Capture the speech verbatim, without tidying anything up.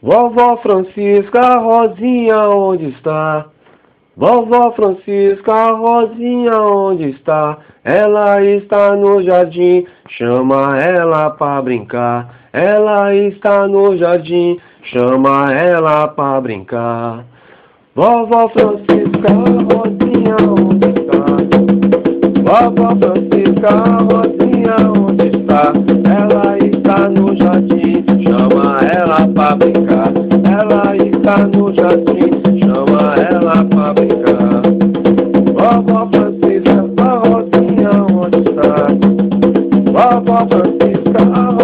Vovó Francisca, a Rosinha onde está? Vovó Francisca, a Rosinha onde está? Ela está no jardim, chama ela pra brincar. Ela está no jardim, chama ela pra brincar. Vovó Francisca, a Rosinha onde está? Vovó Francisca, a Rosinha onde está? Ela está no jardim, chama ela pra brincar. Ela está no jardim, chama ela pra brincar. Vovó Francisca, a Rosinha onde está? Vovó Francisca, a